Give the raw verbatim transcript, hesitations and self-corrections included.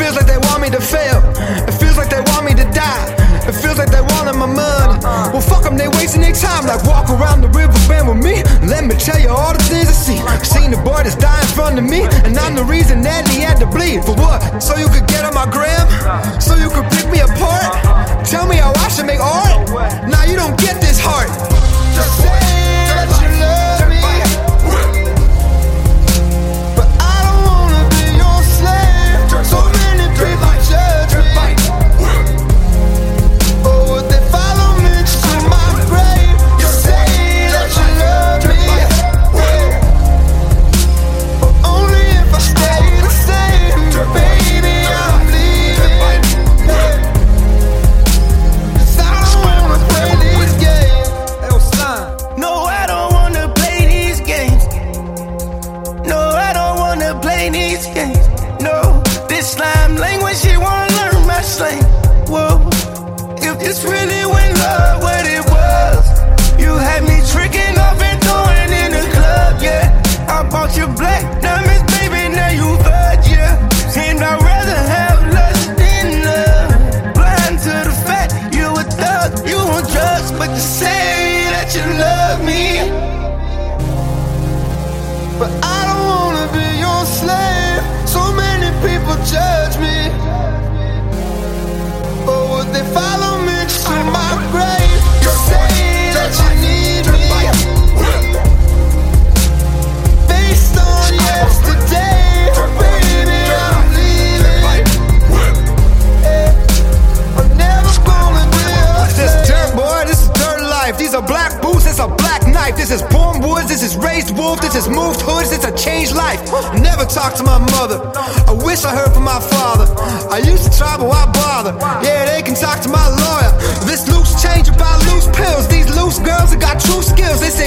feels like they want me to fail. It feels like they want me to die. It feels like they wanted my money. Well, fuck them, they wasting their time. Like walk around the riverbend with me. Let me tell you all the things I see. Seen the boy that's dying in front of me, and I'm the reason that he had to bleed. For what? So you could get on my gram? So you could pick me apart? Tell me how I should make art? Nah, you don't get this heart. Just say that you love me, but I don't wanna be your slave. So many people judge me. Oh, would they follow me to my grave? You say that you love me, but only if I stay the same. Baby, I'm leaving, 'cause I don't wanna play these games. Hey, son. No, I don't wanna play these games. No, I don't wanna play these games. No, this slime language, she wanna learn my slang. Whoa, if this really went love, what it was, you had me tricking off and throwing in the club, yeah. I bought you black diamonds, baby, now you virgin, yeah. And I'd rather have lust than love. Blind to the fact you a thug, you on drugs, but you say that you love me. But I don't wanna be your slave. So many people judge me. Or would they follow me to my grave? You say that you need me, based on yesterday. Baby, I'm leaving. Yeah, I'm never gonna be your slave. This dirt, boy, this is dirt life. These are black boots, this is a black knife. This is born woods, this is raised wolf. This is moved hoods, this is a changed life. Never talk to my mother. I wish I heard from my father. I used to try, but why bother? Yeah, they can talk to my lawyer. This loose change about loose pills. These loose girls that got true skills. They